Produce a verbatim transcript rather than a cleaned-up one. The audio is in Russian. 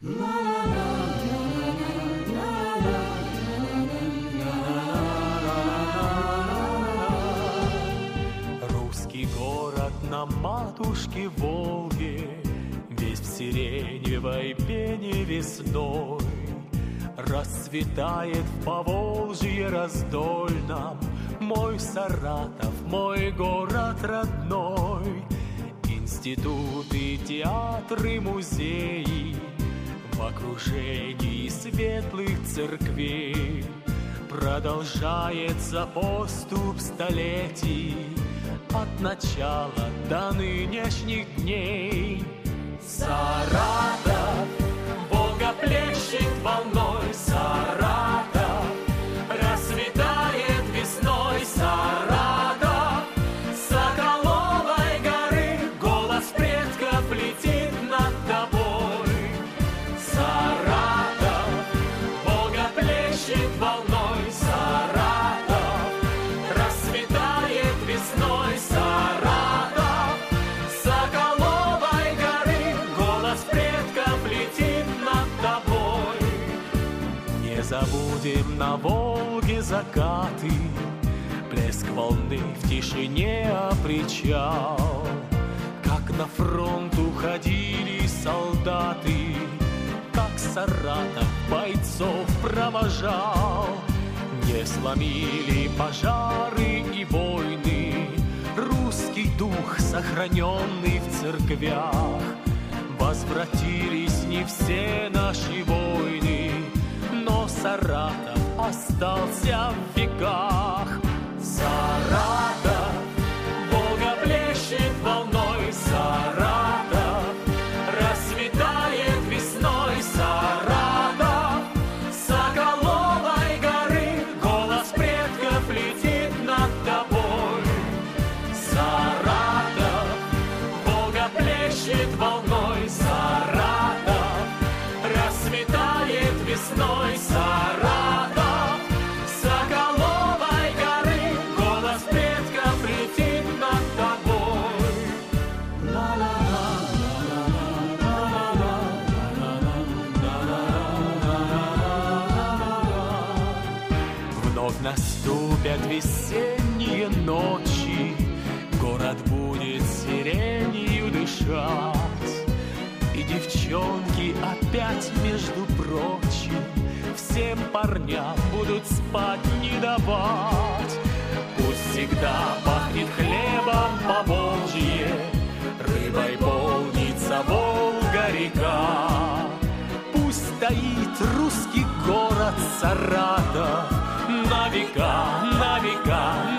Русский город на матушке Волге, весь в сиреневой пене весной, расцветает в Поволжье раздольном мой Саратов, мой город родной. Институты, театры, музеи в окружении светлых церквей. Продолжается поступ столетий от начала до нынешних дней. Саратов, Волга плещет волной, Саратов расцветает весной, Саратов с Соколовой горы голос предков летит над тобой. Саратов, Волга плещет волной, Саратов расцветает весной, Саратов с Соколовой горы голос предков летит над тобой. Не забудем на Волге закаты, плеск волны в тишине о причал, как на фронт уходили солдаты, как Саратов бойцов провожал. Не сломили пожары и войны русский дух, сохраненный в церквях. Возвратились не все наши войны, но Саратов остался в веках. Саратов, Волга плещет волной, Саратов расцветает весной, Саратов с Соколовой горы голос предков летит над тобой. Саратов, Волга плещет волной, Саратов расцветает весной, Саратов с Соколовой горы голос предков летит над тобой. Вновь наступят весенние ночи, город будет сиренью дышать, и девчонки опять, между прочим, всем парням будут спать не давать. Пусть всегда пахнет хлебом Поволжье, рыбой полнится Волга-река. Пусть стоит русский город Саратов на века, на века,